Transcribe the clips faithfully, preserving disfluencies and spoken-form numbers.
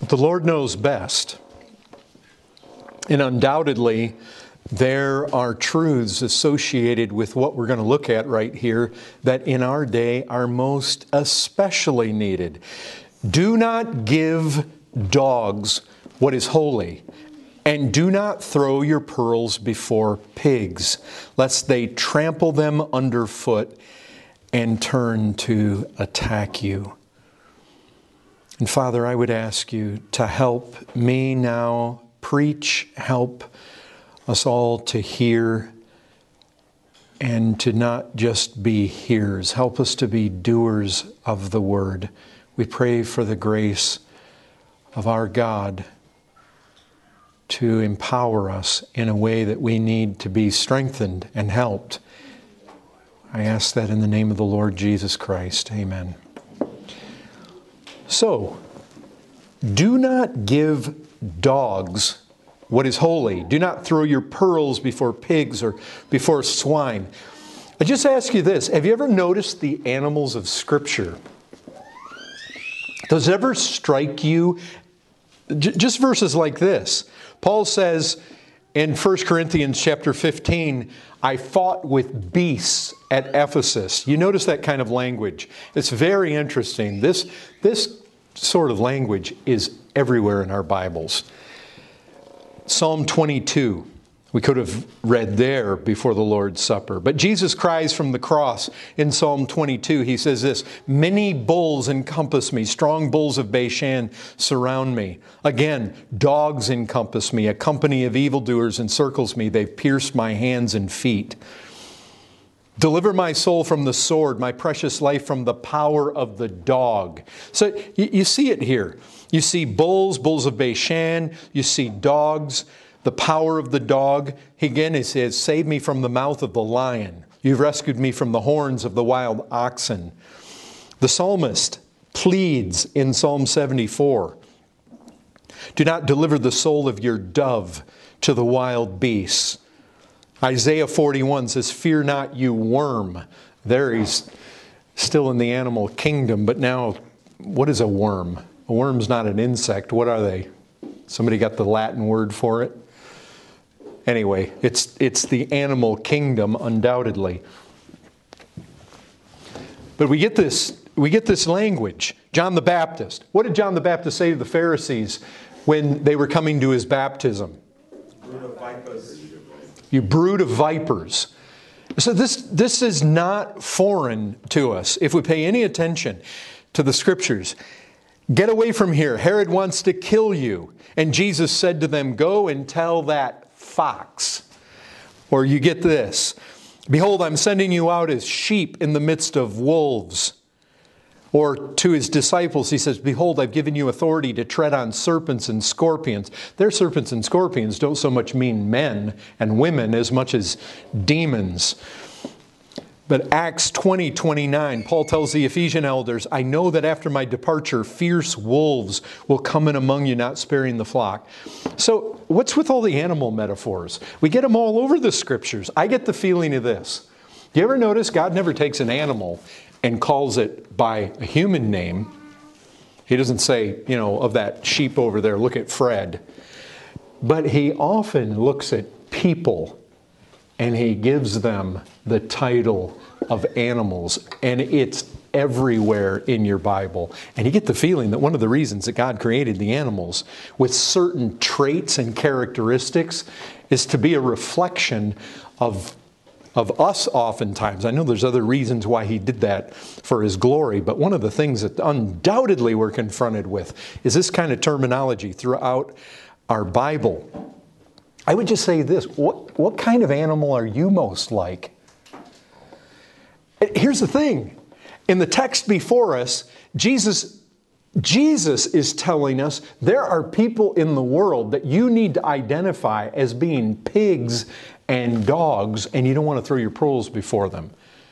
The Lord knows best. And undoubtedly, there are truths associated with what we're going to look at right here that in our day are most especially needed. Do not give dogs what is holy, and do not throw your pearls before pigs, lest they trample them underfoot and turn to attack you. And Father, I would ask you to help me now preach, help us all to hear and to not just be hearers. Help us to be doers of the word. We pray for the grace of our God to empower us in a way that we need to be strengthened and helped. I ask that in the name of the Lord Jesus Christ. Amen. So, do not give dogs what is holy. Do not throw your pearls before pigs or before swine. I just ask you this. Have you ever noticed the animals of Scripture? Does it ever strike you? J- just verses like this. Paul says in First Corinthians chapter fifteen, I fought with beasts at Ephesus. You notice that kind of language. It's very interesting. This, this sort of language is everywhere in our Bibles. Psalm twenty-two, we could have read there before the Lord's Supper. But Jesus cries from the cross in Psalm twenty-two. He says this, many bulls encompass me, strong bulls of Bashan surround me. Again, dogs encompass me, a company of evildoers encircles me. They've pierced my hands and feet. Deliver my soul from the sword, my precious life from the power of the dog. So you, you see it here. You see bulls, bulls of Bashan. You see dogs, the power of the dog. Again, it says, save me from the mouth of the lion. You've rescued me from the horns of the wild oxen. The psalmist pleads in Psalm seventy-four, do not deliver the soul of your dove to the wild beasts. Isaiah forty-one says, fear not, you worm. There he's still in the animal kingdom, but now, what is a worm? A worm's not an insect. What are they? Somebody got the Latin word for it? Anyway, it's, it's the animal kingdom, undoubtedly. But we get this, we get this language. John the Baptist. What did John the Baptist say to the Pharisees when they were coming to his baptism? Brood of vipers. You brood of vipers. So this, this is not foreign to us if we pay any attention to the Scriptures. Get away from here. Herod wants to kill you. And Jesus said to them, go and tell that fox. Or you get this. Behold, I'm sending you out as sheep in the midst of wolves. Or to his disciples, he says, behold, I've given you authority to tread on serpents and scorpions. Their serpents and scorpions don't so much mean men and women as much as demons. But Acts twenty twenty-nine, Paul tells the Ephesian elders, I know that after my departure, fierce wolves will come in among you, not sparing the flock. So what's with all the animal metaphors? We get them all over the Scriptures. I get the feeling of this. Do you ever notice God never takes an animal and calls it by a human name? He doesn't say, you know, of that sheep over there, look at Fred. But he often looks at people and he gives them the title of animals. And it's everywhere in your Bible. And you get the feeling that one of the reasons that God created the animals with certain traits and characteristics is to be a reflection of, of us oftentimes. I know there's other reasons why he did that for his glory, but one of the things that undoubtedly we're confronted with is this kind of terminology throughout our Bible. I would just say this, what, what kind of animal are you most like? Here's the thing. In the text before us, Jesus, Jesus is telling us there are people in the world that you need to identify as being pigs and dogs, and you don't want to throw your pearls before them.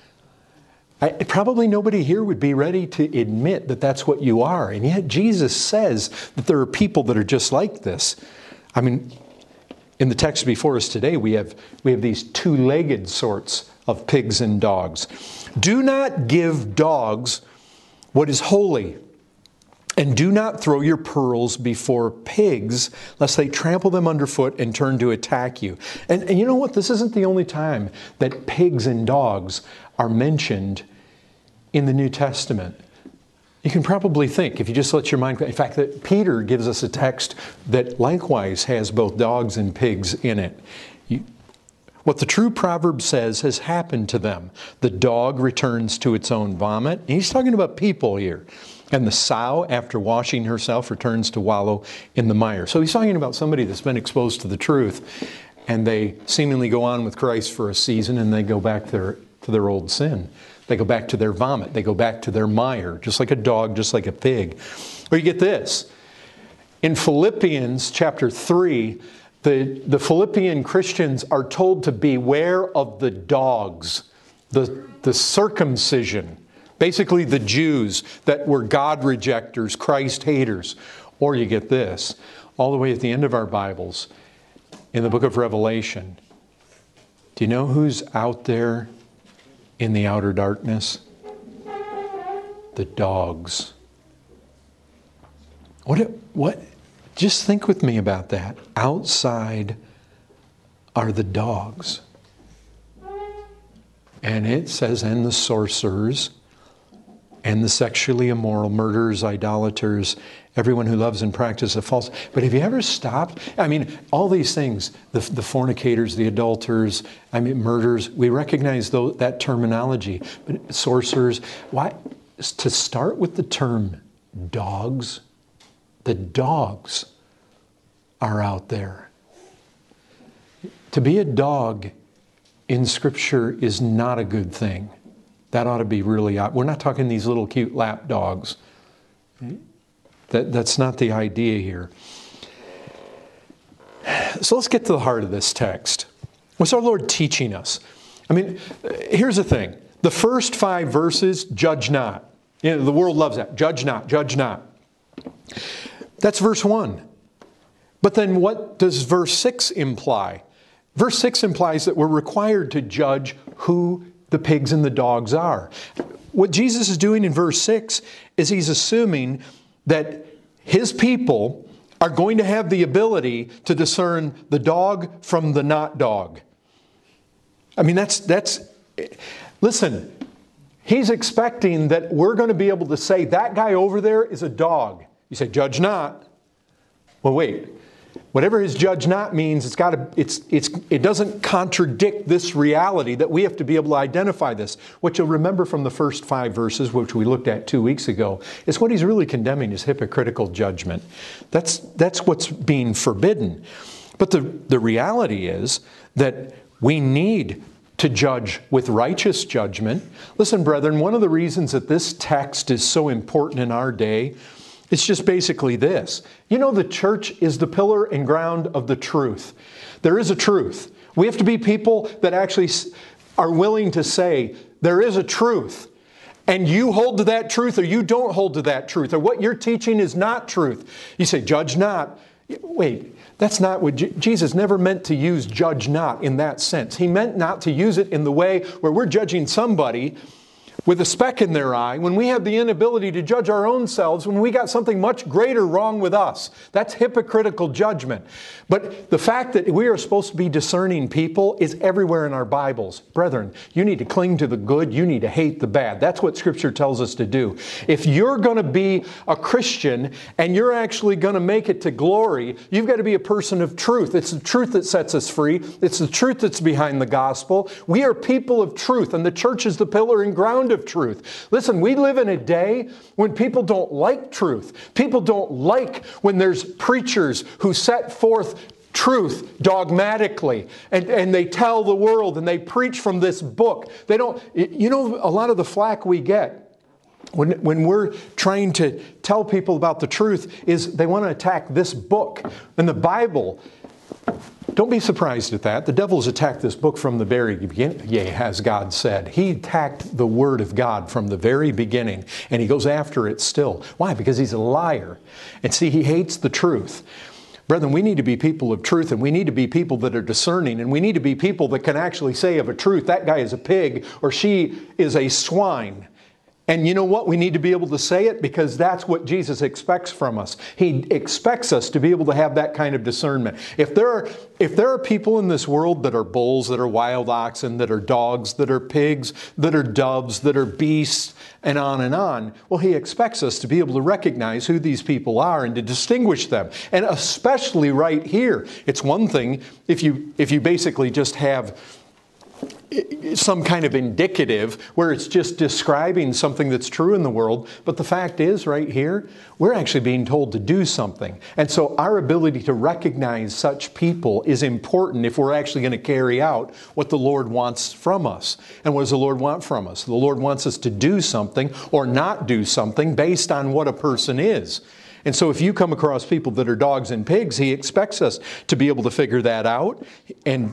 I, probably nobody here would be ready to admit that that's what you are. And yet Jesus says that there are people that are just like this. I mean, in the text before us today, we have, we have these two-legged sorts of pigs and dogs. Do not give dogs what is holy, And do not throw your pearls before pigs, lest they trample them underfoot and turn to attack you. And, and you know what? This isn't the only time that pigs and dogs are mentioned in the New Testament. You can probably think, if you just let your mind... In fact, that Peter gives us a text that likewise has both dogs and pigs in it. You, what the true proverb says has happened to them. The dog returns to its own vomit. And he's talking about people here. And the sow, after washing herself, returns to wallow in the mire. So he's talking about somebody that's been exposed to the truth, and they seemingly go on with Christ for a season, and they go back to their, to their old sin. They go back to their vomit. They go back to their mire, just like a dog, just like a pig. Or you get this. In Philippians chapter three, the, the Philippian Christians are told to beware of the dogs, the, the circumcision. Basically the Jews that were God rejectors, Christ haters. Or you get this, all the way at the end of our Bibles, in the book of Revelation. Do you know who's out there in the outer darkness? The dogs. What, what? Just think with me about that. Outside are the dogs. And it says, and the sorcerers, and the sexually immoral, murderers, idolaters, everyone who loves and practices false. But have you ever stopped? I mean, all these things, the, the fornicators, the adulterers, I mean, murderers, we recognize those, that terminology. But sorcerers, why? To start with the term dogs, the dogs are out there. To be a dog in Scripture is not a good thing. That ought to be really... We're not talking these little cute lap dogs. That, that's not the idea here. So let's get to the heart of this text. What's our Lord teaching us? I mean, here's the thing. The first five verses, judge not. You know, the world loves that. Judge not, judge not. That's verse one. But then what does verse six imply? Verse six implies that we're required to judge who the pigs and the dogs are. What Jesus is doing in verse six is he's assuming that his people are going to have the ability to discern the dog from the not dog. I mean, that's, that's, listen, he's expecting that we're going to be able to say that guy over there is a dog. You say, judge not. Well, wait. Whatever his judge not means, it's got to, it's, it's, it doesn't contradict this reality that we have to be able to identify this. What you'll remember from the first five verses, which we looked at two weeks ago, is what he's really condemning is hypocritical judgment. That's, that's what's being forbidden. But the, the reality is that we need to judge with righteous judgment. Listen, brethren, one of the reasons that this text is so important in our day, it's just basically this. You know, the church is the pillar and ground of the truth. There is a truth. We have to be people that actually are willing to say, there is a truth. And you hold to that truth or you don't hold to that truth. Or what you're teaching is not truth. You say, judge not. Wait, that's not what Je- Jesus never meant to use judge not in that sense. He meant not to use it in the way where we're judging somebody with a speck in their eye, when we have the inability to judge our own selves, when we got something much greater wrong with us. That's hypocritical judgment. But the fact that we are supposed to be discerning people is everywhere in our Bibles. Brethren, you need to cling to the good, you need to hate the bad. That's what Scripture tells us to do. If you're going to be a Christian and you're actually going to make it to glory, you've got to be a person of truth. It's the truth that sets us free. It's the truth that's behind the gospel. We are people of truth, and the church is the pillar and ground of truth. Listen, we live in a day when people don't like truth. People don't like when there's preachers who set forth truth dogmatically and, and they tell the world and they preach from this book. They don't, you know, a lot of the flack we get when, when we're trying to tell people about the truth is they want to attack this book. And the Bible, don't be surprised at that. The devil's attacked this book from the very beginning. Yea, has God said. He attacked the Word of God from the very beginning, and he goes after it still. Why? Because he's a liar. And see, he hates the truth. Brethren, we need to be people of truth, and we need to be people that are discerning, and we need to be people that can actually say of a truth, that guy is a pig, or she is a swine. And you know what? We need to be able to say it because that's what Jesus expects from us. He expects us to be able to have that kind of discernment. If there are, if there are people in this world that are bulls, that are wild oxen, that are dogs, that are pigs, that are doves, that are beasts, and on and on, well, He expects us to be able to recognize who these people are and to distinguish them. And especially right here. It's one thing if you, if you basically just have some kind of indicative where it's just describing something that's true in the world. But the fact is, right here, we're actually being told to do something. And so our ability to recognize such people is important if we're actually going to carry out what the Lord wants from us. And what does the Lord want from us? The Lord wants us to do something or not do something based on what a person is. And so if you come across people that are dogs and pigs, He expects us to be able to figure that out. And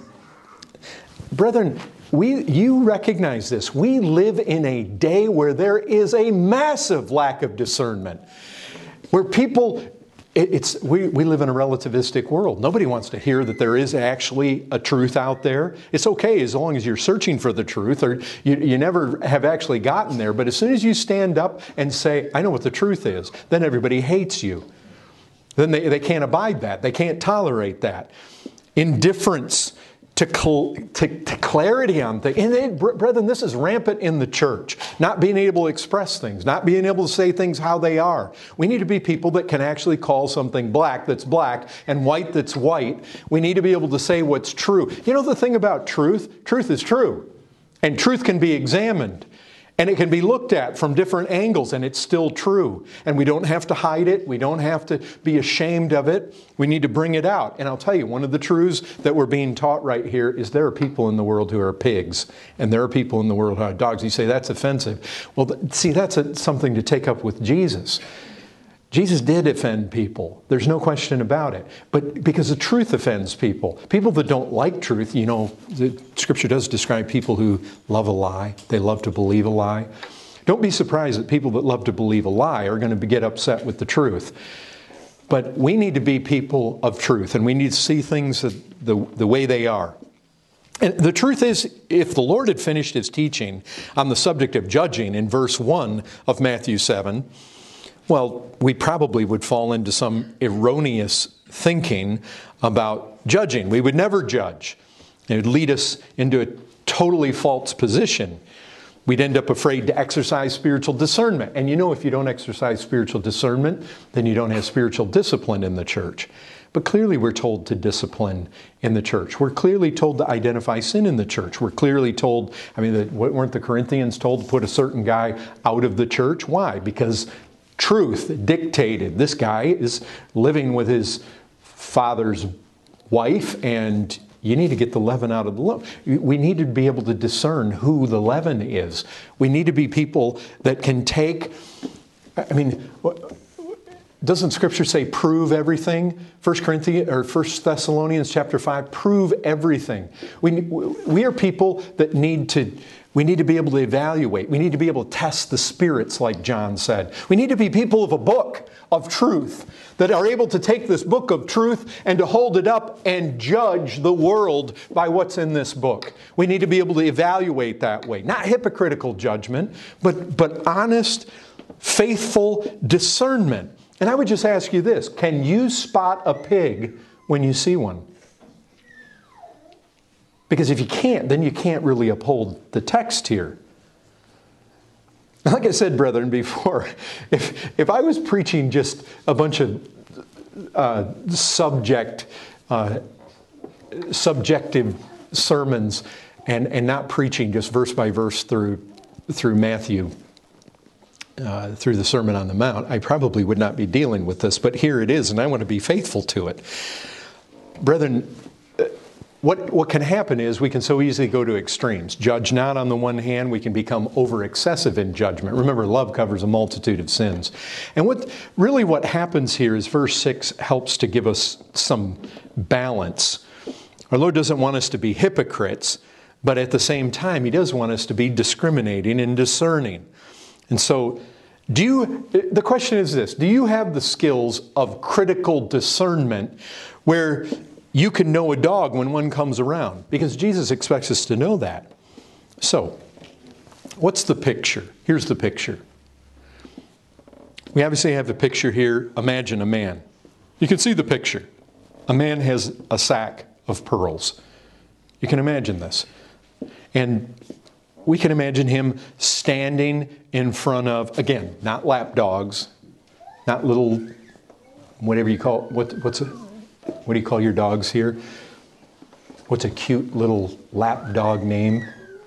brethren, we, you recognize this. We live in a day where there is a massive lack of discernment. Where people, it, it's we, we live in a relativistic world. Nobody wants to hear that there is actually a truth out there. It's okay as long as you're searching for the truth, or you, you never have actually gotten there. But as soon as you stand up and say, I know what the truth is, then everybody hates you. Then they, they can't abide that. They can't tolerate that. Indifference To, cl- to, to clarity on things. And it, brethren, this is rampant in the church. Not being able to express things, not being able to say things how they are. We need to be people that can actually call something black that's black and white that's white. We need to be able to say what's true. You know the thing about truth? Truth is true. And truth can be examined. And it can be looked at from different angles, and it's still true. And we don't have to hide it. We don't have to be ashamed of it. We need to bring it out. And I'll tell you, one of the truths that we're being taught right here is there are people in the world who are pigs, and there are people in the world who are dogs. You say, that's offensive. Well, see, that's a, something to take up with Jesus. Jesus did offend people. There's no question about it. But because the truth offends people. People that don't like truth, you know, the Scripture does describe people who love a lie. They love to believe a lie. Don't be surprised that people that love to believe a lie are going to get upset with the truth. But we need to be people of truth, and we need to see things the, the way they are. And the truth is, if the Lord had finished His teaching on the subject of judging in verse one of Matthew seven, well, we probably would fall into some erroneous thinking about judging. We would never judge. It would lead us into a totally false position. We'd end up afraid to exercise spiritual discernment. And you know, if you don't exercise spiritual discernment, then you don't have spiritual discipline in the church. But clearly we're told to discipline in the church. We're clearly told to identify sin in the church. We're clearly told, I mean, weren't the Corinthians told to put a certain guy out of the church? Why? Because truth dictated. This guy is living with his father's wife, and you need to get the leaven out of the lump. We need to be able to discern who the leaven is. We need to be people that can take, I mean, doesn't Scripture say prove everything? First Corinthians or First Thessalonians chapter five, prove everything. We we are people that need to we need to be able to evaluate. We need to be able to test the spirits, like John said. We need to be people of a book of truth that are able to take this book of truth and to hold it up and judge the world by what's in this book. We need to be able to evaluate that way. Not hypocritical judgment, but, but honest, faithful discernment. And I would just ask you this, can you spot a pig when you see one? Because if you can't, then you can't really uphold the text here. Like I said, brethren, before, if, if I was preaching just a bunch of uh, subject, uh, subjective sermons and, and not preaching just verse by verse through, through Matthew, Uh, through the Sermon on the Mount, I probably would not be dealing with this, but here it is, and I want to be faithful to it. Brethren, what, what can happen is we can so easily go to extremes. Judge not on the one hand, we can become over-excessive in judgment. Remember, love covers a multitude of sins. And what really what happens here is verse six helps to give us some balance. Our Lord doesn't want us to be hypocrites, but at the same time, He does want us to be discriminating and discerning. And so, do you, the question is this, do you have the skills of critical discernment where you can know a dog when one comes around? Because Jesus expects us to know that. So, What's the picture? Here's the picture. We obviously have the picture here. Imagine a man. You can see the picture. A man has a sack of pearls. You can imagine this. And we can imagine him standing in front of, again, not lap dogs, not little, whatever you call, what, what's a, what do you call your dogs here? What's a cute little lap dog name?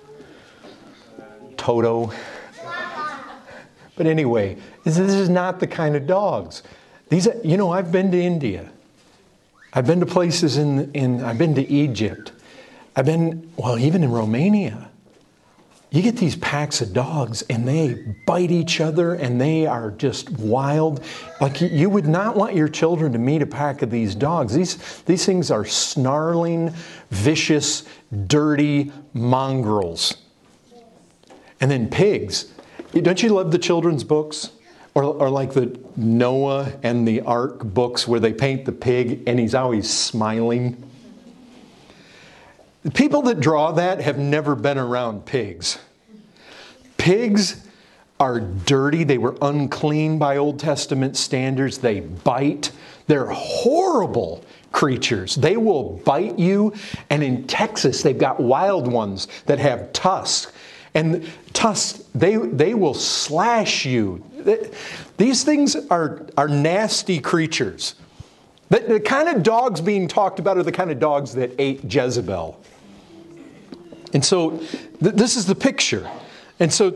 Toto. But anyway, this is not the kind of dogs. These, are, you know, I've been to India. I've been to places in, in, I've been to Egypt. I've been, well, even in Romania. You get these packs of dogs and they bite each other and they are just wild. Like you would not want your children to meet a pack of these dogs. These, these things are snarling, vicious, dirty mongrels. And then pigs. Don't you love the children's books? Or, or like the Noah and the Ark books where they paint the pig and he's always smiling? The people that draw that have never been around pigs. Pigs are dirty. They were unclean by Old Testament standards. They bite. They're horrible creatures. They will bite you. And in Texas, they've got wild ones that have tusks. And tusks, they, they will slash you. These things are, are nasty creatures. The, the kind of dogs being talked about are the kind of dogs that ate Jezebel. And so th- this is the picture. And so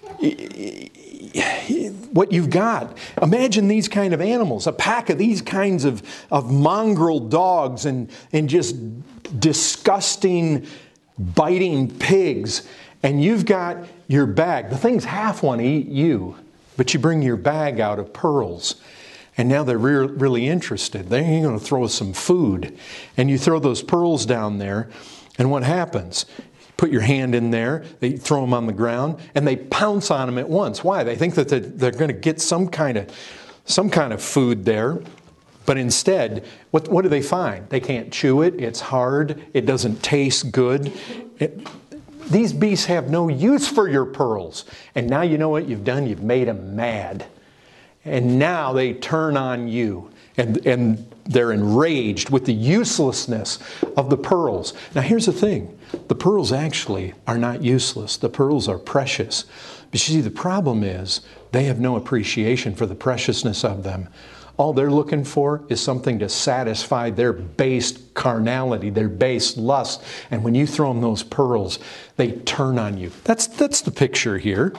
what you've got, imagine these kind of animals, a pack of these kinds of, of mongrel dogs and, and just disgusting, biting pigs. And you've got your bag. The things half want to eat you, but you bring your bag out of pearls. And now they're re- really interested. They're going to throw us some food. And you throw those pearls down there, and what happens? Put your hand in there, they throw them on the ground, and they pounce on them at once. Why? They think that they're, they're going to get some kind of some kind of food there. But instead, what, what do they find? They can't chew it. It's hard. It doesn't taste good. It, these beasts have no use for your pearls. And now you know what you've done? You've made them mad. And now they turn on you. And, and they're enraged with the uselessness of the pearls. Now here's the thing. The pearls actually are not useless. The pearls are precious. But you see, the problem is they have no appreciation for the preciousness of them. All they're looking for is something to satisfy their base carnality, their base lust. And when you throw them those pearls, they turn on you. That's, that's the picture here.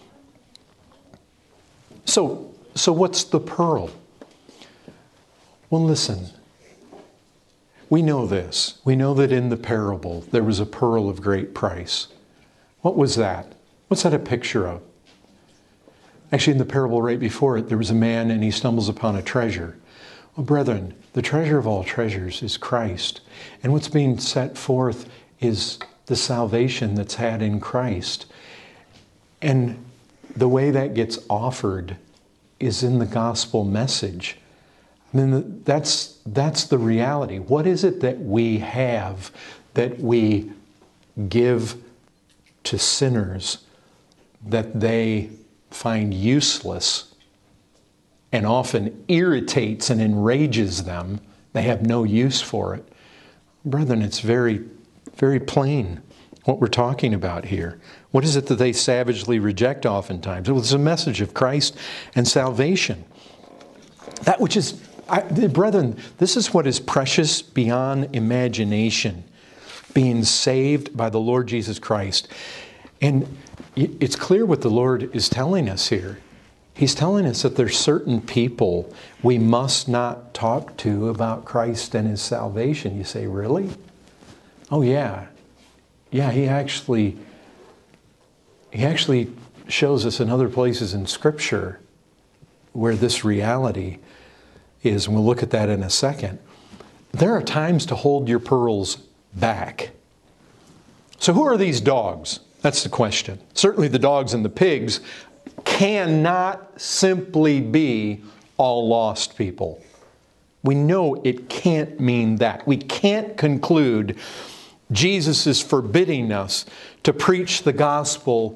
So, so what's the pearl? Well, listen. We know this. We know that in the parable, there was a pearl of great price. What was that? What's that a picture of? Actually, in the parable right before it, there was a man and he stumbles upon a treasure. Well, brethren, the treasure of all treasures is Christ. And what's being set forth is the salvation that's had in Christ. And the way that gets offered is in the gospel message. I mean, that's, that's the reality. What is it that we have that we give to sinners that they find useless and often irritates and enrages them? They have no use for it. Brethren, it's very, very plain what we're talking about here. What is it that they savagely reject oftentimes? It was a message of Christ and salvation. That which is, I, brethren, this is what is precious beyond imagination, being saved by the Lord Jesus Christ. And it's clear what the Lord is telling us here. He's telling us that there's certain people we must not talk to about Christ and His salvation. You say, really? Oh, yeah. Yeah, He actually, He actually shows us in other places in Scripture where this reality is, and we'll look at that in a second. There are times to hold your pearls back. So who are these dogs? That's the question. Certainly the dogs and the pigs cannot simply be all lost people. We know it can't mean that. We can't conclude Jesus is forbidding us to preach the gospel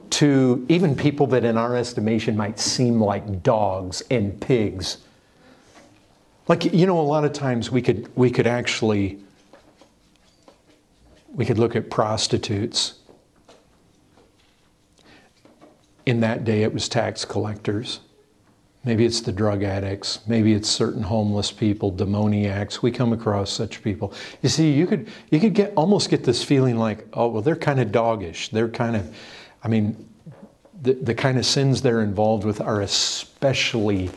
to even people that in our estimation might seem like dogs and pigs. Like, you know, a lot of times we could we could actually we could look at prostitutes. In that day it was tax collectors. Maybe it's the drug addicts. Maybe it's certain homeless people, demoniacs. We come across such people. You see, you could you could get almost get this feeling like, oh, well, they're kind of doggish. They're kind of, I mean, the, the kind of sins they're involved with are especially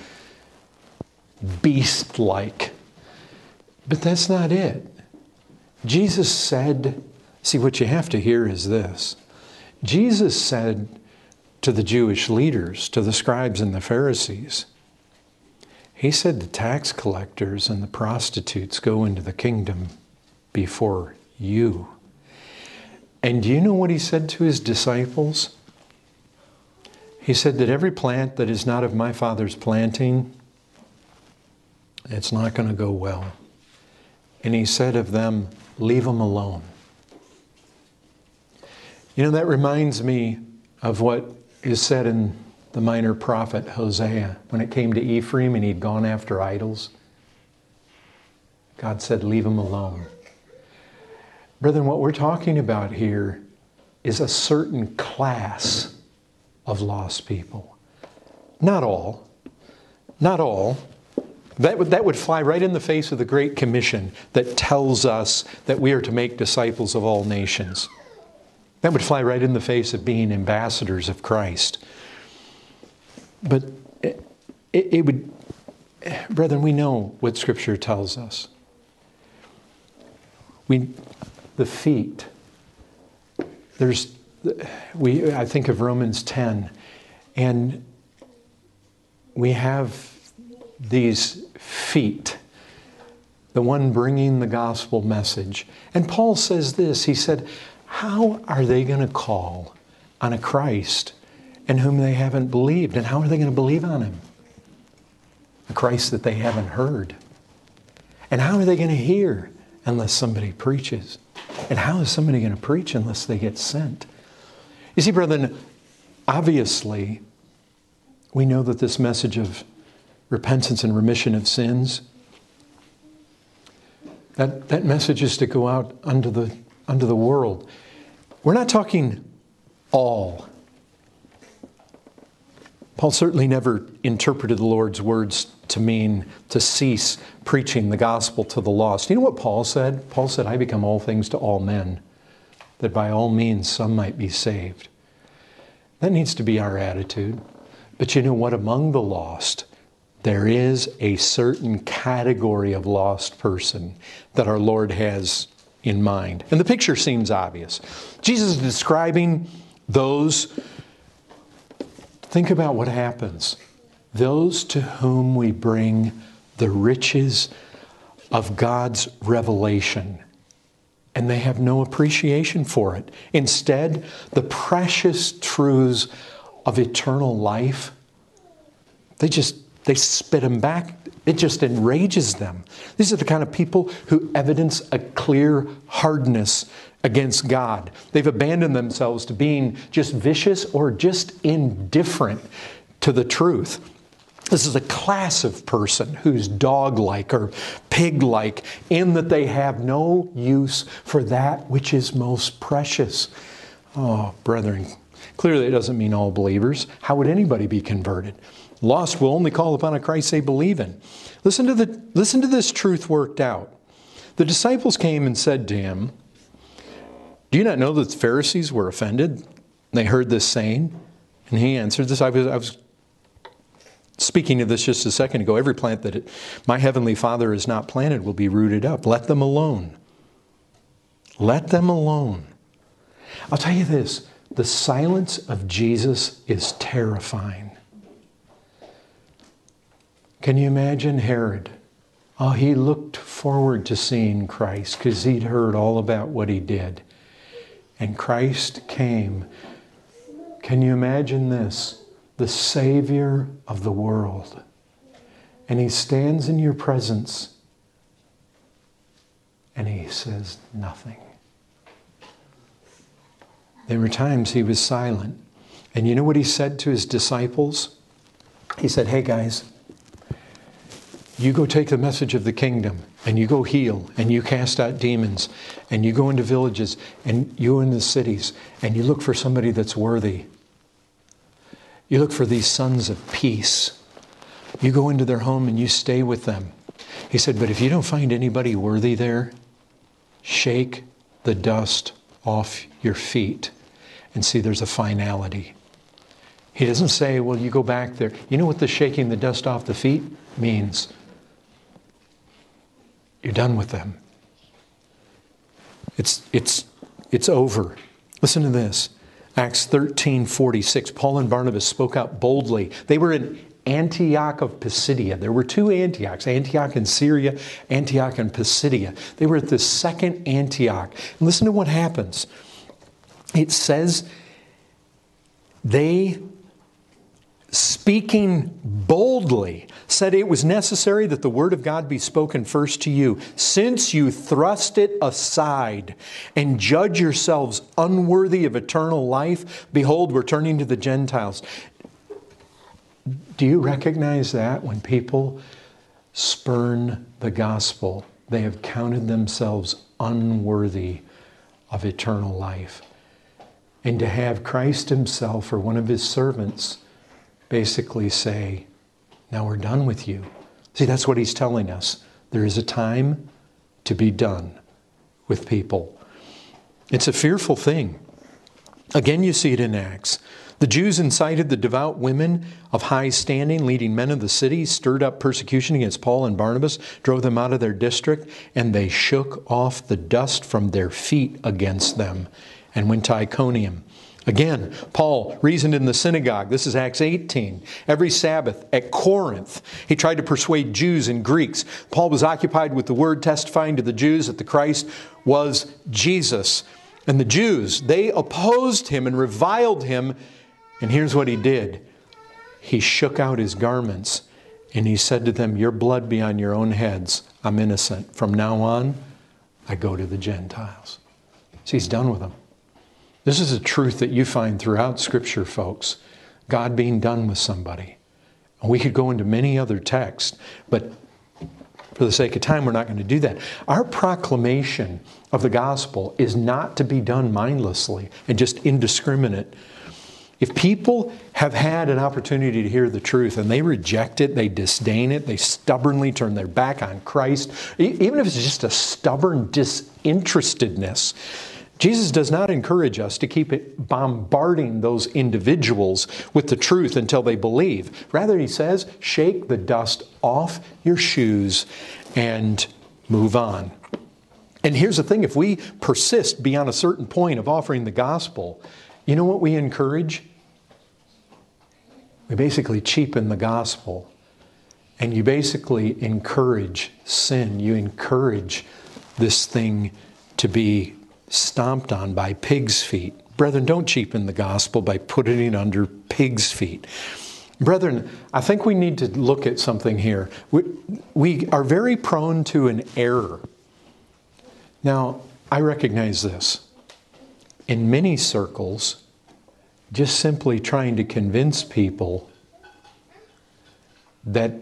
beast-like. But that's not it. Jesus said, see, what you have to hear is this. Jesus said to the Jewish leaders, to the scribes and the Pharisees, he said the tax collectors and the prostitutes go into the kingdom before you. And do you know what he said to his disciples? He said that every plant that is not of my Father's planting, it's not going to go well. And he said of them, leave them alone. You know, that reminds me of what is said in the minor prophet Hosea. When it came to Ephraim and he'd gone after idols, God said, leave him alone. Brethren, what we're talking about here is a certain class of lost people. Not all. Not all. That would, that would fly right in the face of the Great Commission that tells us that we are to make disciples of all nations. That would fly right in the face of being ambassadors of Christ. But it, it, it would, brethren, we know what Scripture tells us. We, the feet. There's, we. I think of Romans ten, and we have these feet, the one bringing the gospel message. And Paul says this, he said, how are they going to call on a Christ in whom they haven't believed? And how are they going to believe on him? A Christ that they haven't heard. And how are they going to hear unless somebody preaches? And how is somebody going to preach unless they get sent? You see, brethren, obviously, we know that this message of repentance and remission of sins, that, that message is to go out unto the, unto the world. We're not talking all. Paul certainly never interpreted the Lord's words to mean to cease preaching the gospel to the lost. You know what Paul said? Paul said, I become all things to all men, that by all means some might be saved. That needs to be our attitude. But you know what? Among the lost, there is a certain category of lost person that our Lord has in mind. And the picture seems obvious. Jesus is describing those. Think about what happens. Those to whom we bring the riches of God's revelation, and they have no appreciation for it. Instead, the precious truths of eternal life, they just, they spit them back. It just enrages them. These are the kind of people who evidence a clear hardness against God. They've abandoned themselves to being just vicious or just indifferent to the truth. This is a class of person who's dog-like or pig-like in that they have no use for that which is most precious. Oh, brethren, clearly it doesn't mean all believers. How would anybody be converted? Lost will only call upon a Christ they believe in. Listen to the, listen to this truth worked out. The disciples came and said to him, do you not know that the Pharisees were offended? They heard this saying. And he answered this. I was, I was speaking of this just a second ago. Every plant that it, my heavenly Father has not planted will be rooted up. Let them alone. Let them alone. I'll tell you this. The silence of Jesus is terrifying. Can you imagine Herod? Oh, he looked forward to seeing Christ because he'd heard all about what he did. And Christ came. Can you imagine this? The Savior of the world. And he stands in your presence and he says nothing. There were times he was silent. And you know what he said to his disciples? He said, hey guys, you go take the message of the kingdom and you go heal and you cast out demons and you go into villages and you go into cities and you look for somebody that's worthy. You look for these sons of peace. You go into their home and you stay with them. He said, but if you don't find anybody worthy there, shake the dust off your feet and see there's a finality. He doesn't say, well, you go back there. You know what the shaking the dust off the feet means? You're done with them. It's, it's, it's over. Listen to this. Acts thirteen forty-six. Paul and Barnabas spoke out boldly. They were in Antioch of Pisidia. There were two Antiochs, Antioch in Syria, Antioch in Pisidia. They were at the second Antioch. And listen to what happens. It says, they, speaking boldly, said it was necessary that the word of God be spoken first to you. Since you thrust it aside and judge yourselves unworthy of eternal life, behold, we're turning to the Gentiles. Do you recognize that when people spurn the gospel, they have counted themselves unworthy of eternal life? And to have Christ himself or one of his servants basically say, now we're done with you. See, that's what he's telling us. There is a time to be done with people. It's a fearful thing. Again, you see it in Acts. The Jews incited the devout women of high standing, leading men of the city, stirred up persecution against Paul and Barnabas, drove them out of their district, and they shook off the dust from their feet against them and went to Iconium. Again, Paul reasoned in the synagogue. This is Acts eighteen. Every Sabbath at Corinth, he tried to persuade Jews and Greeks. Paul was occupied with the word, testifying to the Jews that the Christ was Jesus. And the Jews, they opposed him and reviled him. And here's what he did. He shook out his garments and he said to them, your blood be on your own heads. I'm innocent. From now on, I go to the Gentiles. See, he's done with them. This is a truth that you find throughout Scripture, folks. God being done with somebody. And we could go into many other texts, but for the sake of time, we're not going to do that. Our proclamation of the gospel is not to be done mindlessly and just indiscriminate. If people have had an opportunity to hear the truth and they reject it, they disdain it, they stubbornly turn their back on Christ, even if it's just a stubborn disinterestedness, Jesus does not encourage us to keep it bombarding those individuals with the truth until they believe. Rather, he says, shake the dust off your shoes and move on. And here's the thing, if we persist beyond a certain point of offering the gospel, you know what we encourage? We basically cheapen the gospel. And you basically encourage sin. You encourage this thing to be stomped on by pigs' feet. Brethren, don't cheapen the gospel by putting it under pigs' feet. Brethren, I think we need to look at something here. We, we are very prone to an error. Now, I recognize this. In many circles, just simply trying to convince people that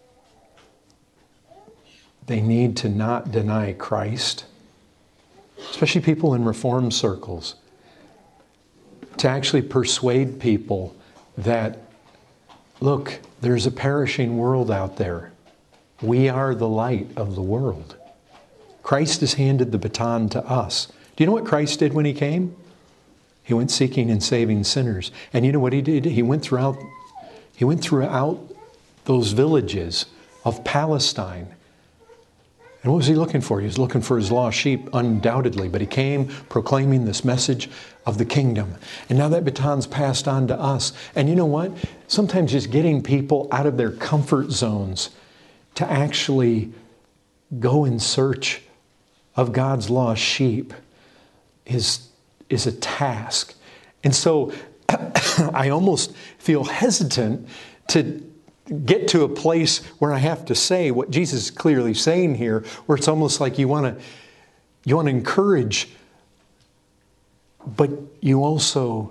they need to not deny Christ, especially people in Reformed circles, to actually persuade people that, look, there's a perishing world out there. We are the light of the world. Christ has handed the baton to us. Do you know what Christ did when he came? He went seeking and saving sinners. And you know what he did? He went throughout, he went throughout those villages of Palestine. And what was he looking for? He was looking for his lost sheep, undoubtedly. But he came proclaiming this message of the kingdom. And now that baton's passed on to us. And you know what? Sometimes just getting people out of their comfort zones to actually go in search of God's lost sheep is, is a task. And so I almost feel hesitant to get to a place where I have to say what Jesus is clearly saying here, where it's almost like you want to you want to encourage, but you also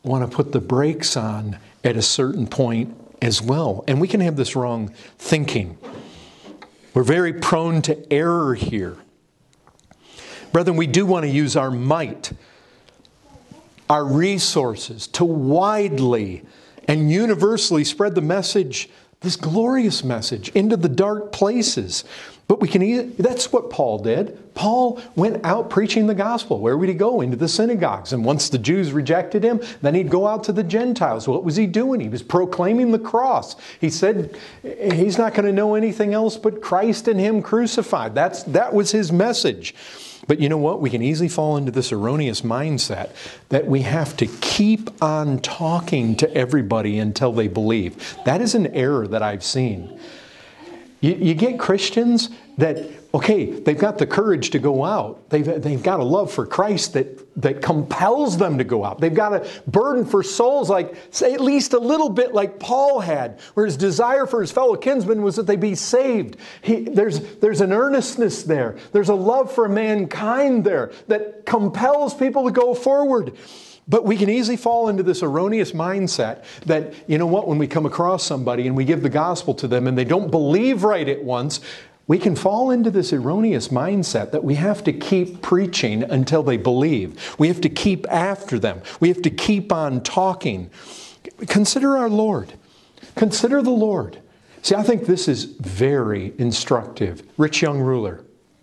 want to put the brakes on at a certain point as well. And we can have this wrong thinking. We're very prone to error here. Brethren, we do want to use our might, our resources, to widely and universally spread the message, this glorious message, into the dark places. But we can either, that's what Paul did. Paul went out preaching the gospel. Where would he go? Into the synagogues. And once the Jews rejected him, then he'd go out to the Gentiles. What was he doing? He was proclaiming the cross. He said he's not going to know anything else but Christ and Him crucified. That's, that was his message. But you know what? We can easily fall into this erroneous mindset that we have to keep on talking to everybody until they believe. That is an error that I've seen. You, you get Christians that, okay, they've got the courage to go out. They've, they've got a love for Christ that, that compels them to go out. They've got a burden for souls, like, say, at least a little bit like Paul had, where his desire for his fellow kinsmen was that they be saved. He, there's, there's an earnestness there. There's a love for mankind there that compels people to go forward. But we can easily fall into this erroneous mindset that, you know what, when we come across somebody and we give the gospel to them and they don't believe right at once, we can fall into this erroneous mindset that we have to keep preaching until they believe. We have to keep after them. We have to keep on talking. Consider our Lord. Consider the Lord. See, I think this is very instructive. Rich young ruler.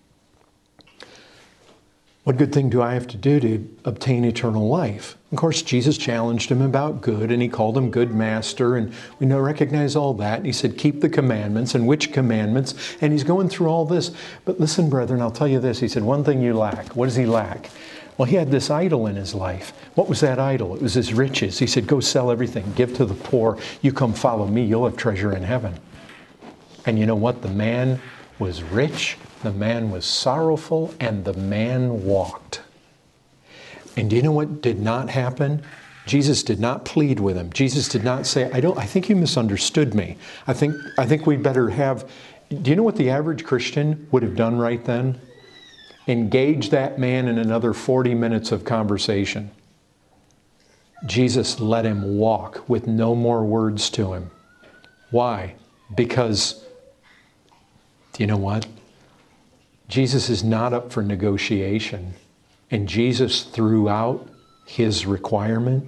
What good thing do I have to do to obtain eternal life? Of course, Jesus challenged him about good, and He called him good master, and we know recognize all that. And He said, keep the commandments. And which commandments? And He's going through all this. But listen, brethren, I'll tell you this. He said, one thing you lack. What does he lack? Well, he had this idol in his life. What was that idol? It was his riches. He said, go sell everything. Give to the poor. You come follow me. You'll have treasure in heaven. And you know what? The man was rich. The man was sorrowful, and the man walked. And do you know what did not happen? Jesus did not plead with him. Jesus did not say, I don't, I think you misunderstood me. I think, I think we'd better have, do you know what the average Christian would have done right then? Engage that man in another forty minutes of conversation. Jesus let him walk with no more words to him. Why? Because, do you know what? Jesus is not up for negotiation. And Jesus threw out His requirement.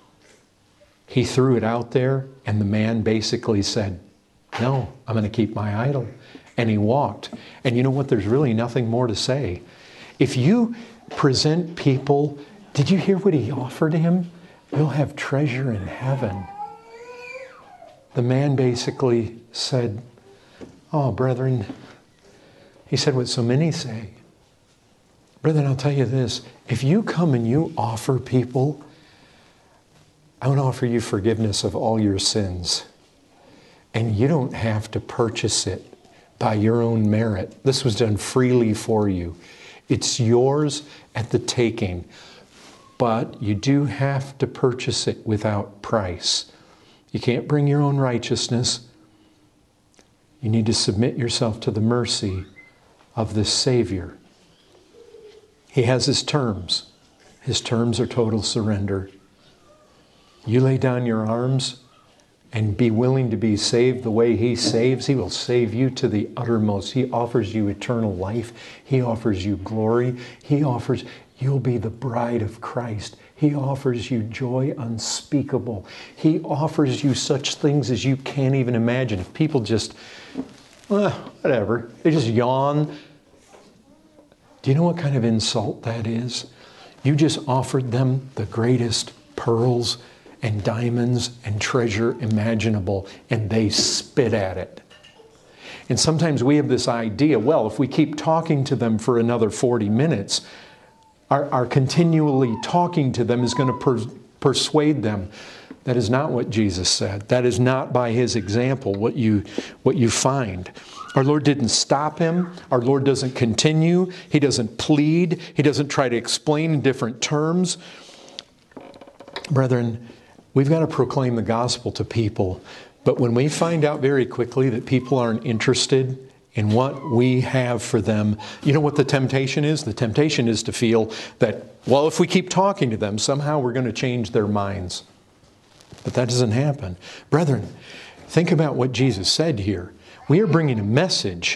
He threw it out there, and the man basically said, no, I'm going to keep my idol. And he walked. And you know what? There's really nothing more to say. If you present people, did you hear what he offered him? You'll have treasure in heaven. The man basically said, oh, brethren, he said what so many say. Brethren, I'll tell you this. If you come and you offer people, I want to offer you forgiveness of all your sins. And you don't have to purchase it by your own merit. This was done freely for you. It's yours at the taking. But you do have to purchase it without price. You can't bring your own righteousness. You need to submit yourself to the mercy of this Savior. He has His terms. His terms are total surrender. You lay down your arms and be willing to be saved the way He saves. He will save you to the uttermost. He offers you eternal life. He offers you glory. He offers, you'll be the bride of Christ. He offers you joy unspeakable. He offers you such things as you can't even imagine. If people just, well, whatever, they just yawn. Do you know what kind of insult that is? You just offered them the greatest pearls and diamonds and treasure imaginable, and they spit at it. And sometimes we have this idea, well, if we keep talking to them for another forty minutes, our, our continually talking to them is going to per, persuade them. That is not what Jesus said. That is not by His example what you, what you find. Our Lord didn't stop him. Our Lord doesn't continue. He doesn't plead. He doesn't try to explain in different terms. Brethren, we've got to proclaim the gospel to people. But when we find out very quickly that people aren't interested in what we have for them. You know what the temptation is? The temptation is to feel that, well, if we keep talking to them, somehow we're going to change their minds. But that doesn't happen. Brethren, think about what Jesus said here. We are bringing a message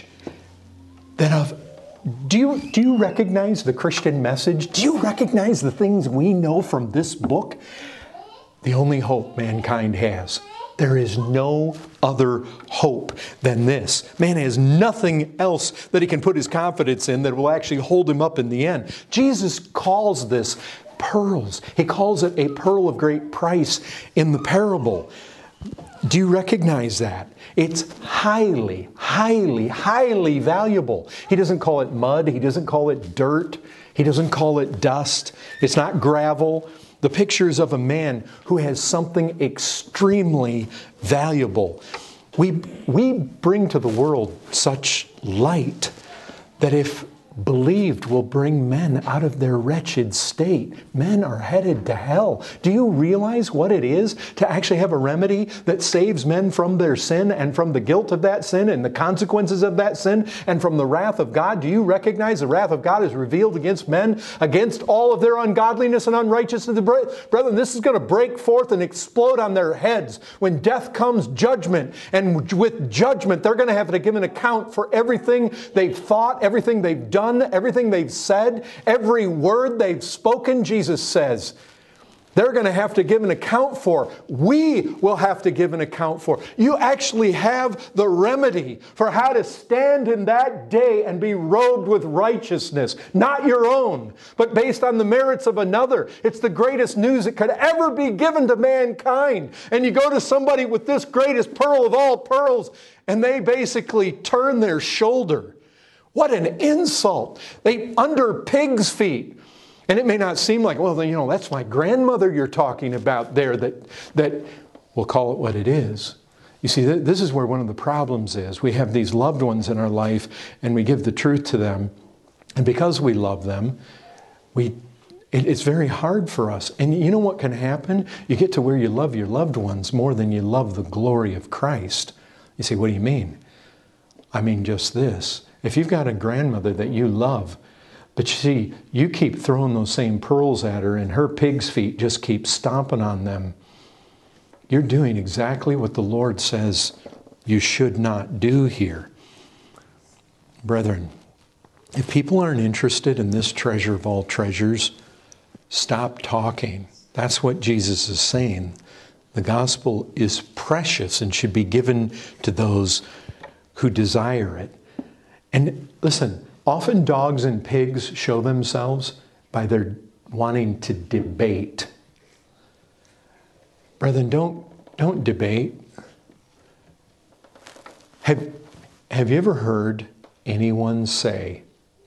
that of, do you, do you recognize the Christian message? Do you recognize the things we know from this book? The only hope mankind has. There is no other hope than this. Man has nothing else that he can put his confidence in that will actually hold him up in the end. Jesus calls this pearls. He calls it a pearl of great price in the parable. Do you recognize that? It's highly, highly, highly valuable. He doesn't call it mud. He doesn't call it dirt. He doesn't call it dust. It's not gravel. The picture is of a man who has something extremely valuable. We, we bring to the world such light that if believed will bring men out of their wretched state. Men are headed to hell. Do you realize what it is to actually have a remedy that saves men from their sin and from the guilt of that sin and the consequences of that sin and from the wrath of God? Do you recognize the wrath of God is revealed against men, against all of their ungodliness and unrighteousness? Brethren, this is going to break forth and explode on their heads. When death comes, judgment. And with judgment, they're going to have to give an account for everything they've thought, everything they've done, everything they've said, every word they've spoken. Jesus says they're going to have to give an account for. We will have to give an account for. You actually have the remedy for how to stand in that day and be robed with righteousness. Not your own, but based on the merits of another. It's the greatest news that could ever be given to mankind. And you go to somebody with this greatest pearl of all pearls, and they basically turn their shoulder. What an insult. They under pigs' feet. And it may not seem like, well, you know, that's my grandmother you're talking about there, that, that we'll call it what it is. You see, th- this is where one of the problems is. We have these loved ones in our life, and we give the truth to them. And because we love them, we it, it's very hard for us. And you know what can happen? You get to where you love your loved ones more than you love the glory of Christ. You say, what do you mean? I mean just this. If you've got a grandmother that you love, but you see, you keep throwing those same pearls at her and her pig's feet just keep stomping on them, you're doing exactly what the Lord says you should not do here. Brethren, if people aren't interested in this treasure of all treasures, stop talking. That's what Jesus is saying. The gospel is precious and should be given to those who desire it. And listen, often dogs and pigs show themselves by their wanting to debate. Brethren, don't, don't debate. Have, have you ever heard anyone say,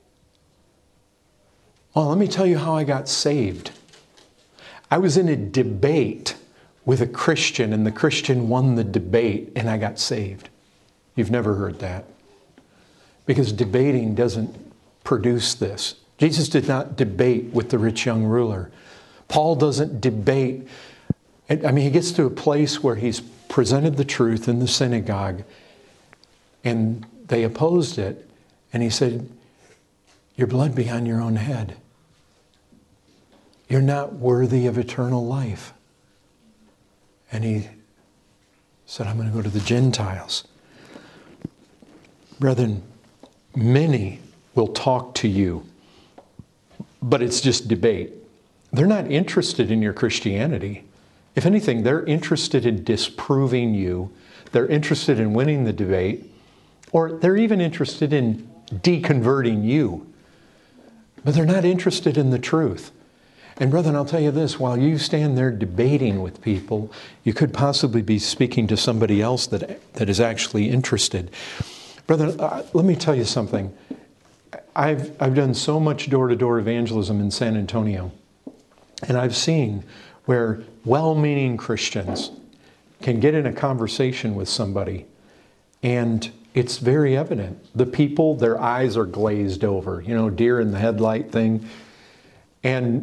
well, let me tell you how I got saved. I was in a debate with a Christian and the Christian won the debate and I got saved. You've never heard that. Because debating doesn't produce this. Jesus did not debate with the rich young ruler. Paul doesn't debate. I mean, he gets to a place where he's presented the truth in the synagogue and they opposed it. And he said, your blood be on your own head. You're not worthy of eternal life. And he said, I'm going to go to the Gentiles. Brethren, many will talk to you, but it's just debate. They're not interested in your Christianity. If anything, they're interested in disproving you. They're interested in winning the debate, or they're even interested in deconverting you. But they're not interested in the truth. And brethren, I'll tell you this, while you stand there debating with people, you could possibly be speaking to somebody else that, that is actually interested. Brother, uh, let me tell you something. I've, I've done so much door-to-door evangelism in San Antonio, and I've seen where well-meaning Christians can get in a conversation with somebody, and it's very evident. The people, their eyes are glazed over, you know, deer in the headlight thing. And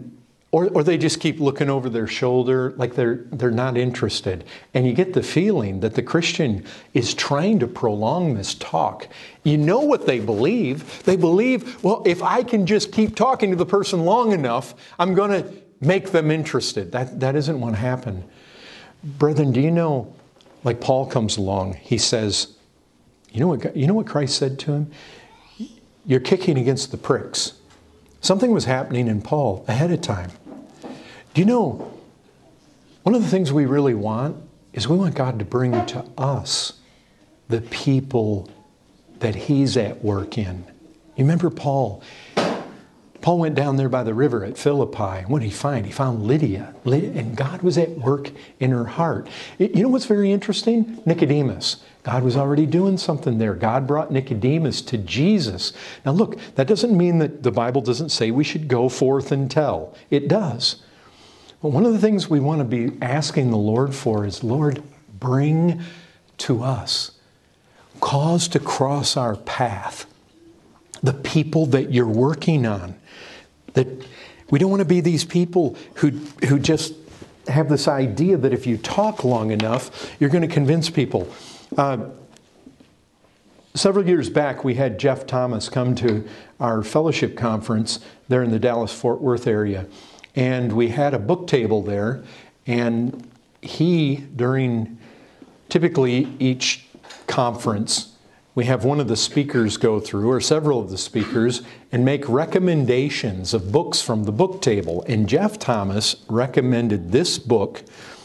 Or, or they just keep looking over their shoulder like they're, they're not interested. And you get the feeling that the Christian is trying to prolong this talk. You know what they believe. They believe, well, if I can just keep talking to the person long enough, I'm going to make them interested. That, that isn't what happened. Brethren, do you know, like Paul comes along, he says, you know what, you know what Christ said to him? You're kicking against the pricks. Something was happening in Paul ahead of time. Do you know, one of the things we really want is we want God to bring to us the people that He's at work in. You remember Paul? Paul went down there by the river at Philippi. What did he find? He found Lydia. And God was at work in her heart. You know what's very interesting? Nicodemus. God was already doing something there. God brought Nicodemus to Jesus. Now look, that doesn't mean that the Bible doesn't say we should go forth and tell. It does. But one of the things we want to be asking the Lord for is, Lord, bring to us, cause to cross our path the people that you're working on. That we don't want to be these people who, who just have this idea that if you talk long enough, you're going to convince people. Uh, several years back, we had Jeff Thomas come to our fellowship conference there in the Dallas-Fort Worth area. And we had a book table there. And he, during typically each conference, we have one of the speakers go through, or several of the speakers, and make recommendations of books from the book table. And Jeff Thomas recommended this book.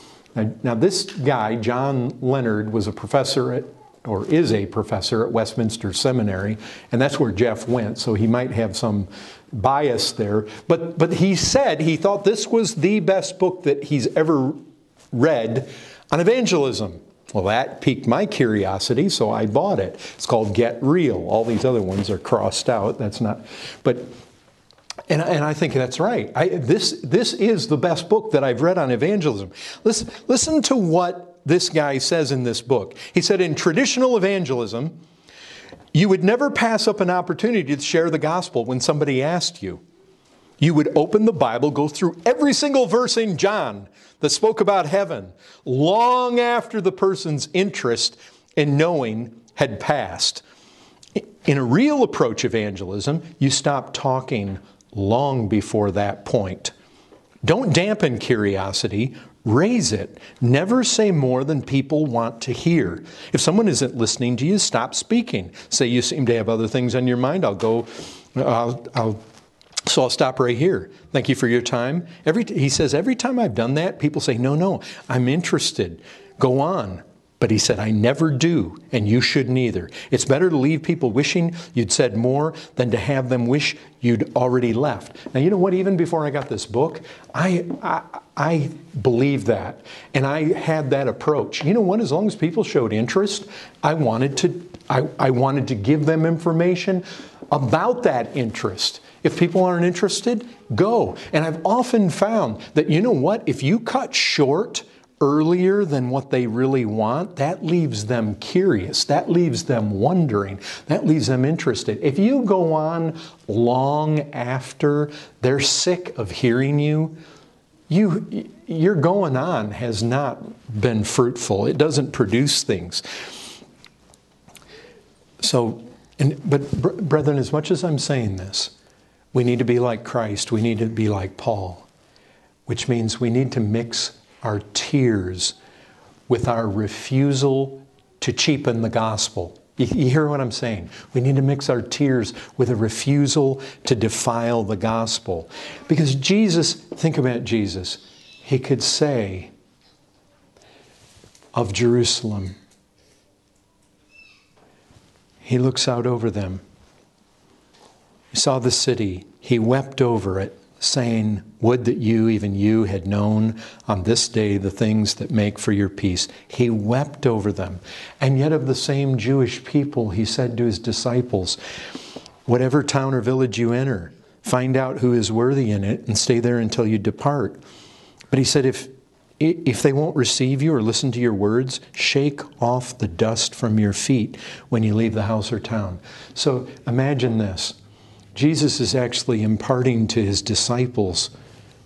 Now, this guy, John Leonard, was a professor at, or is a professor at Westminster Seminary, and that's where Jeff went, so he might have some bias there. But, but he said he thought this was the best book that he's ever read on evangelism. Well, that piqued my curiosity, so I bought it. It's called Get Real. All these other ones are crossed out. That's not, but, and, and I think that's right. I, this, this is the best book that I've read on evangelism. Listen, listen to what this guy says in this book. He said, in traditional evangelism, you would never pass up an opportunity to share the gospel when somebody asked you. You would open the Bible, go through every single verse in John that spoke about heaven, long after the person's interest in knowing had passed. In a real approach evangelism, you stop talking long before that point. Don't dampen curiosity, raise it. Never say more than people want to hear. If someone isn't listening to you, stop speaking. Say you seem to have other things on your mind, I'll go, I'll, I'll So I'll stop right here. Thank you for your time. Every, he says, every time I've done that, people say, no, no, I'm interested. Go on. But he said, I never do, and you shouldn't either. It's better to leave people wishing you'd said more than to have them wish you'd already left. Now, you know what? Even before I got this book, I, I, I believed that, and I had that approach. You know what? As long as people showed interest, I wanted to, I, I wanted to give them information about that interest. If people aren't interested, go. And I've often found that, you know what? If you cut short earlier than what they really want, that leaves them curious. That leaves them wondering. That leaves them interested. If you go on long after they're sick of hearing you, you your going on has not been fruitful. It doesn't produce things. So, and, but brethren, as much as I'm saying this, we need to be like Christ. We need to be like Paul, which means we need to mix our tears with our refusal to cheapen the gospel. You, you hear what I'm saying? We need to mix our tears with a refusal to defile the gospel. Because Jesus, think about Jesus. He could say of Jerusalem, he looks out over them. He saw the city. He wept over it, saying, would that you, even you, had known on this day the things that make for your peace. He wept over them. And yet of the same Jewish people, he said to his disciples, whatever town or village you enter, find out who is worthy in it and stay there until you depart. But he said, if, if they won't receive you or listen to your words, shake off the dust from your feet when you leave the house or town. So imagine this. Jesus is actually imparting to his disciples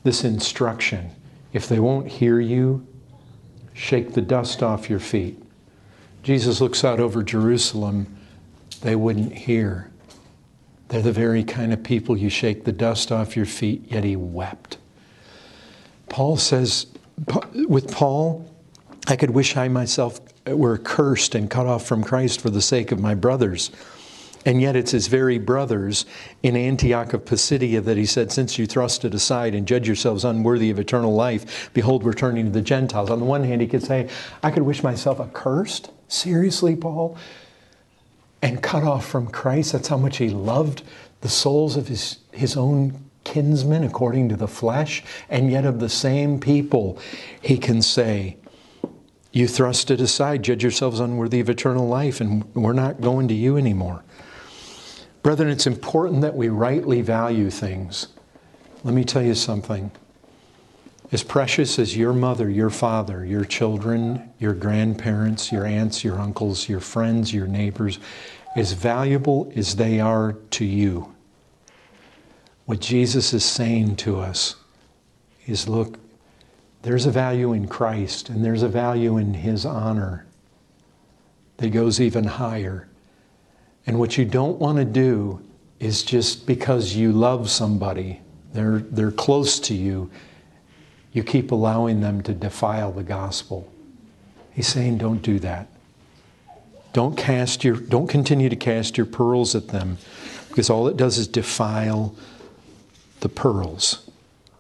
this instruction. If they won't hear you, shake the dust off your feet. Jesus looks out over Jerusalem. They wouldn't hear. They're the very kind of people you shake the dust off your feet, yet he wept. Paul says, with Paul, I could wish I myself were cursed and cut off from Christ for the sake of my brothers. And yet it's his very brothers in Antioch of Pisidia that he said, since you thrust it aside and judge yourselves unworthy of eternal life, behold, we're turning to the Gentiles. On the one hand, he could say, I could wish myself accursed. Seriously, Paul? And cut off from Christ. That's how much he loved the souls of his, his own kinsmen according to the flesh. And yet of the same people, he can say, you thrust it aside, judge yourselves unworthy of eternal life, and we're not going to you anymore. Brethren, it's important that we rightly value things. Let me tell you something. As precious as your mother, your father, your children, your grandparents, your aunts, your uncles, your friends, your neighbors, as valuable as they are to you, what Jesus is saying to us is, look, there's a value in Christ, and there's a value in His honor that goes even higher. And what you don't want to do is just because you love somebody, they're, they're close to you, you keep allowing them to defile the gospel. He's saying, don't do that. Don't cast your, don't continue to cast your pearls at them, because all it does is defile the pearls.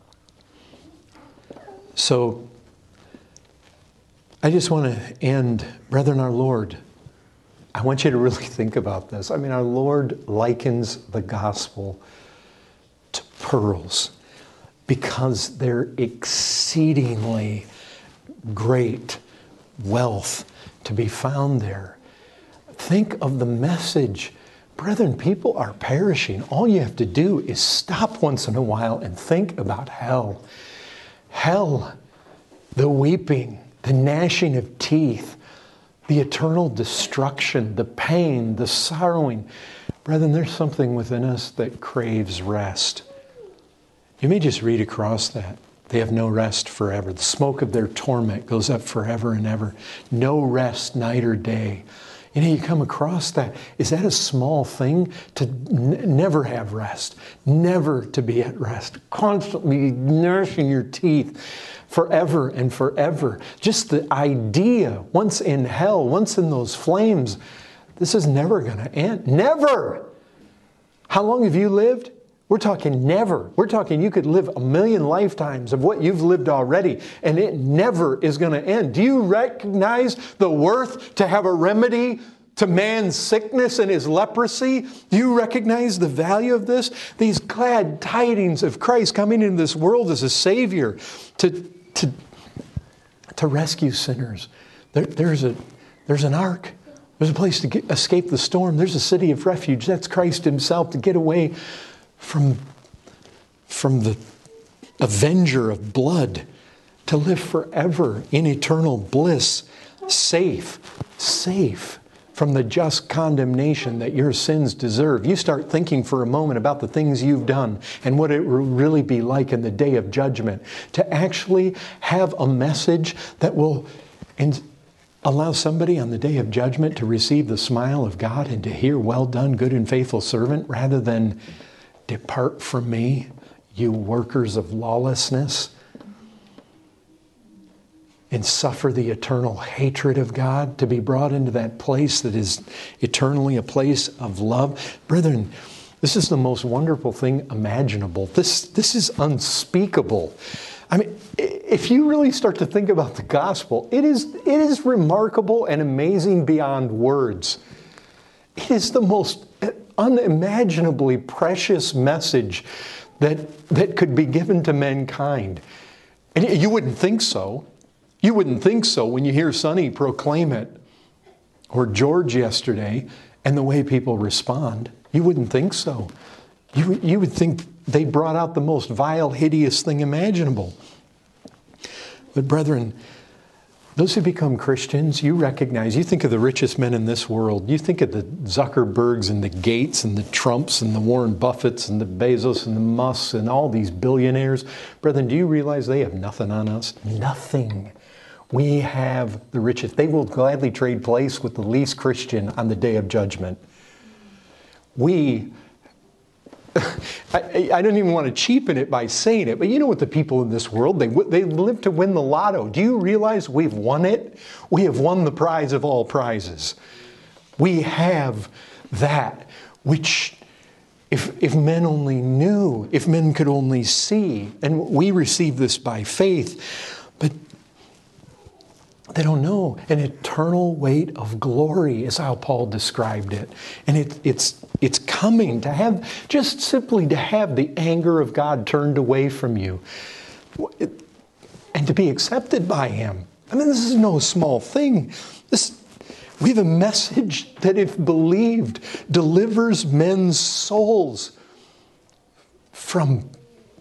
So, I just want to end, brethren, our Lord, I want you to really think about this. I mean, our Lord likens the gospel to pearls because they're exceedingly great wealth to be found there. Think of the message. Brethren, people are perishing. All you have to do is stop once in a while and think about hell. Hell, the weeping, the gnashing of teeth, the eternal destruction, the pain, the sorrowing. Brethren, there's something within us that craves rest. You may just read across that. They have no rest forever. The smoke of their torment goes up forever and ever. No rest night or day. You know, you come across that. Is that a small thing? To n- never have rest. Never to be at rest. Constantly nourishing your teeth. Forever and forever. Just the idea, once in hell, once in those flames, this is never going to end. Never! How long have you lived? We're talking never. We're talking you could live a million lifetimes of what you've lived already, and it never is going to end. Do you recognize the worth to have a remedy to man's sickness and his leprosy? Do you recognize the value of this? These glad tidings of Christ coming into this world as a Savior to To, to rescue sinners. There, there's, a, there's an ark. There's a place to get, escape the storm. There's a city of refuge. That's Christ Himself, to get away from, from the avenger of blood, to live forever in eternal bliss, safe, safe from the just condemnation that your sins deserve. You start thinking for a moment about the things you've done and what it will really be like in the day of judgment, to actually have a message that will and allow somebody on the day of judgment to receive the smile of God and to hear, well done, good and faithful servant, rather than depart from me, you workers of lawlessness, and suffer the eternal hatred of God, to be brought into that place that is eternally a place of love. Brethren, this is the most wonderful thing imaginable. This, this is unspeakable. I mean, if you really start to think about the gospel, it is, it is remarkable and amazing beyond words. It is the most unimaginably precious message that, that could be given to mankind. And you wouldn't think so. You wouldn't think so when you hear Sonny proclaim it, or George yesterday, and the way people respond. You wouldn't think so. You, you would think they brought out the most vile, hideous thing imaginable. But brethren, Those who become Christians, you recognize, you think of the richest men in this world. You think of the Zuckerbergs and the Gates and the Trumps and the Warren Buffetts and the Bezos and the Musks and all these billionaires. Brethren, do you realize they have nothing on us? Nothing. We have the richest. They will gladly trade place with the least Christian on the day of judgment. We I, I don't even want to cheapen it by saying it, but you know what the people in this world, they, they live to win the lotto. Do you realize we've won it? We have won the prize of all prizes. We have that, which if, if men only knew, if men could only see, and we receive this by faith, but they don't know. An eternal weight of glory is how Paul described it. And it, it's, it's coming to have, just simply to have the anger of God turned away from you and to be accepted by Him. I mean, this is no small thing. This, we have a message that, if believed, delivers men's souls from,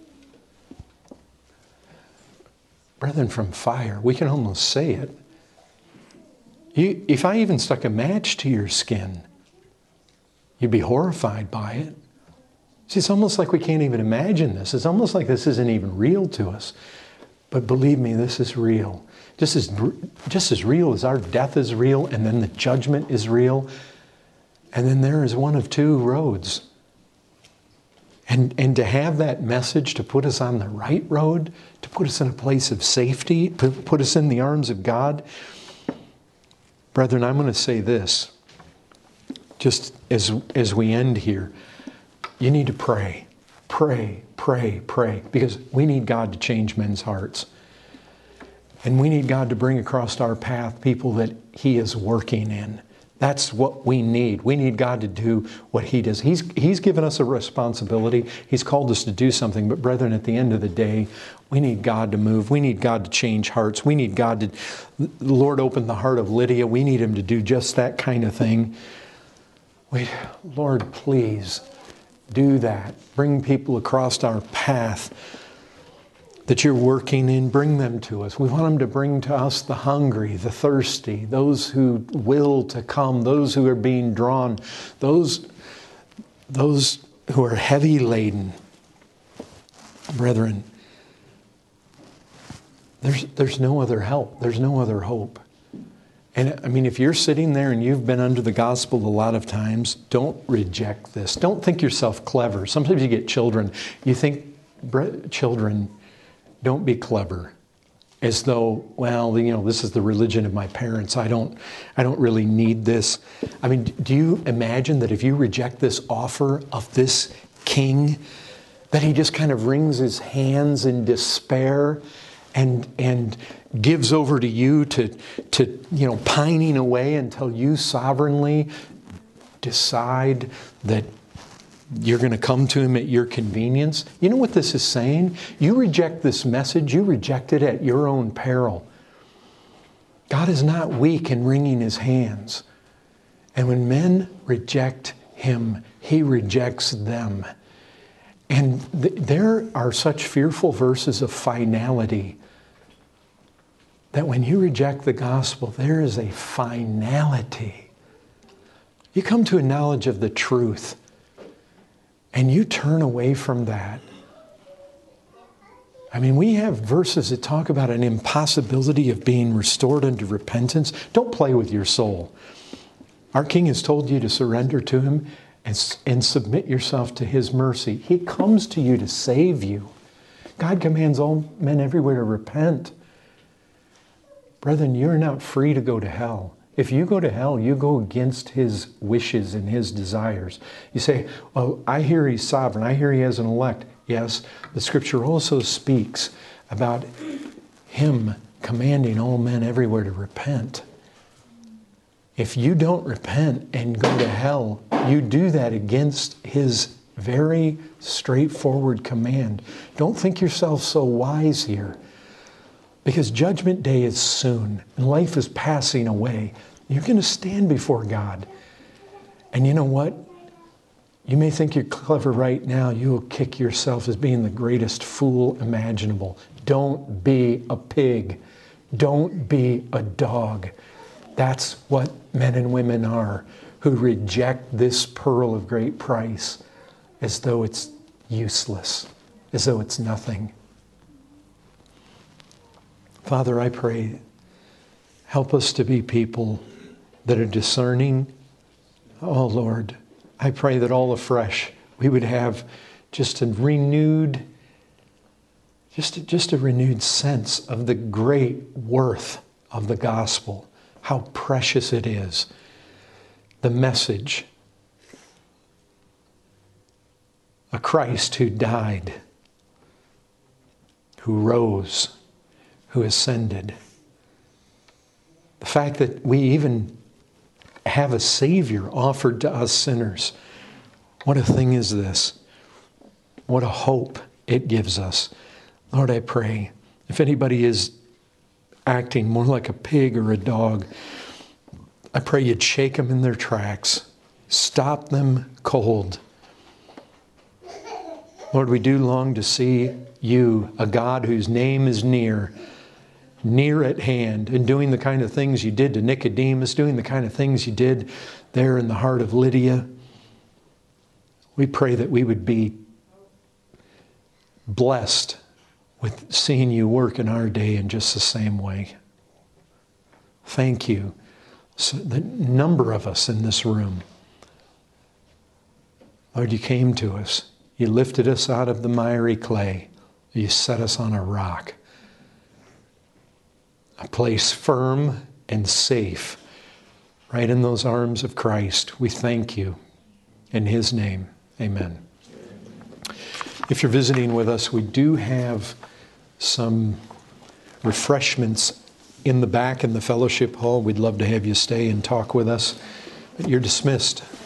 brethren, from fire. We can almost say it. You, if I even stuck a match to your skin, you'd be horrified by it. See, it's almost like we can't even imagine this. It's almost like this isn't even real to us. But believe me, this is real. Just as, just as real as our death is real, and then the judgment is real. And then there is one of two roads. And, and to have that message to put us on the right road, to put us in a place of safety, to put us in the arms of God. Brethren, I'm going to say this, just as, as we end here. You need to pray. Pray, pray, pray. Because we need God to change men's hearts. And we need God to bring across our path people that He is working in. That's what we need. We need God to do what He does. He's, he's given us a responsibility. He's called us to do something. But brethren, at the end of the day, we need God to move. We need God to change hearts. We need God to, the Lord opened the heart of Lydia. We need Him to do just that kind of thing. We, Lord, please do that. Bring people across our path that You're working in, bring them to us. We want them to bring to us the hungry, the thirsty, those who will to come, those who are being drawn, those, those who are heavy laden. Brethren, there's, there's no other help. There's no other hope. And I mean, if you're sitting there and you've been under the gospel a lot of times, don't reject this. Don't think yourself clever. Sometimes you get children. You think, children, don't be clever, as though, well, you know, this is the religion of my parents. I don't, I don't really need this. I mean, do you imagine that if you reject this offer of this king, that he just kind of wrings his hands in despair and and gives over to you to to you know pining away until you sovereignly decide that you're going to come to Him at your convenience? You know what this is saying? You reject this message, you reject it at your own peril. God is not weak in wringing His hands. And when men reject Him, He rejects them. And th- there are such fearful verses of finality that when you reject the gospel, there is a finality. You come to a knowledge of the truth, and you turn away from that. I mean, we have verses that talk about an impossibility of being restored unto repentance. Don't play with your soul. Our King has told you to surrender to Him and, and submit yourself to His mercy. He comes to you to save you. God commands all men everywhere to repent. Brethren, you're not free to go to hell. If you go to hell, you go against His wishes and His desires. You say, well, I hear He's sovereign. I hear He has an elect. Yes, the Scripture also speaks about Him commanding all men everywhere to repent. If you don't repent and go to hell, you do that against His very straightforward command. Don't think yourself so wise here. Because judgment day is soon, and life is passing away. You're going to stand before God. And you know what? You may think you're clever right now. You will kick yourself as being the greatest fool imaginable. Don't be a pig. Don't be a dog. That's what men and women are, who reject this pearl of great price as though it's useless, as though it's nothing. Father, I pray, help us to be people that are discerning. Oh, Lord, I pray that all afresh we would have just a renewed, just a, just a renewed sense of the great worth of the gospel, how precious it is, the message, a Christ who died, who rose, who ascended. The fact that we even have a Savior offered to us sinners. What a thing is this? What a hope it gives us. Lord, I pray, if anybody is acting more like a pig or a dog, I pray you'd shake them in their tracks. Stop them cold. Lord, we do long to see you, a God whose name is near, near at hand, and doing the kind of things you did to Nicodemus, doing the kind of things you did there in the heart of Lydia. We pray that we would be blessed with seeing you work in our day in just the same way. Thank you. So the number of us in this room, Lord, you came to us. You lifted us out of the miry clay. You set us on a rock. A place firm and safe, right in those arms of Christ. We thank you. In His name, amen. If you're visiting with us, we do have some refreshments in the back in the fellowship hall. We'd love to have you stay and talk with us. But you're dismissed.